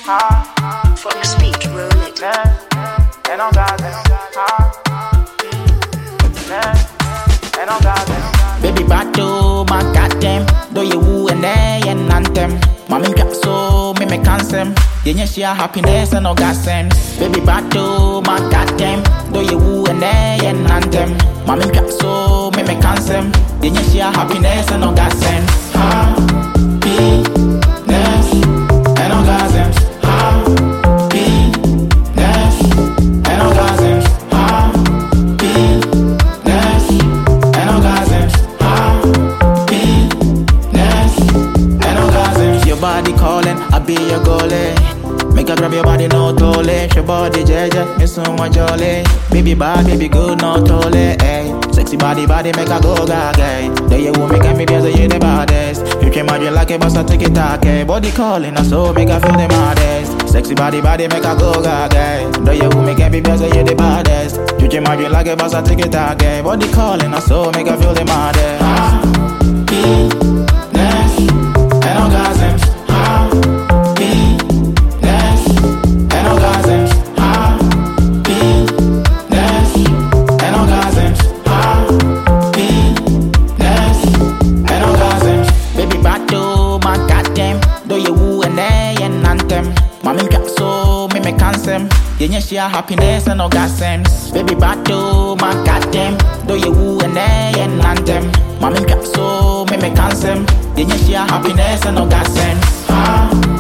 Fox speed, roll it. And on God, and on God. Baby Bato, my goddamn. Do you woo and they and anthem. Mommy got so me cancel. You share happiness and no got sense. Baby Bato, my goddamn. Do you woo and they and anthem. Mommy got so me cancel. You share happiness and no got sense. Happiness and orgasms. Happiness and orgasms. Happiness and orgasms. Happiness and orgasms. Your body calling, I be your goalie. Make her grab your body, no tole. Your body, jeje, me so much jolly. Baby bad, baby good, no tole. Ay. Sexy body, make her go gaga. Do you want me, can me because you the baddest. You can imagine like a boss, I take it take. Body calling, I so make her feel the maddest. Sexy body, make her go gaga. Do you want me, can me because you the baddest. You can imagine like a boss, I take it take. Body calling, I so make her feel the maddest. Happiness and orgasms. Mommy got so me cancel. You share happiness and no got sense. Baby Bato, my goddamn. Do you woo and they and anthem. Mommy got so me cancel. You share happiness and no got sense.